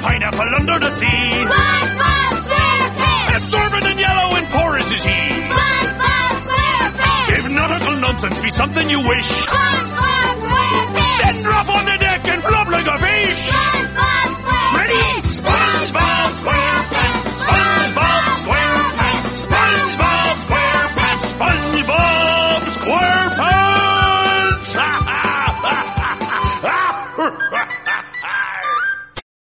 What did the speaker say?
pineapple under the sea. SpongeBob SquarePants! Absorbent and yellow and porous is he. SpongeBob SquarePants! If nautical nonsense be something you wish,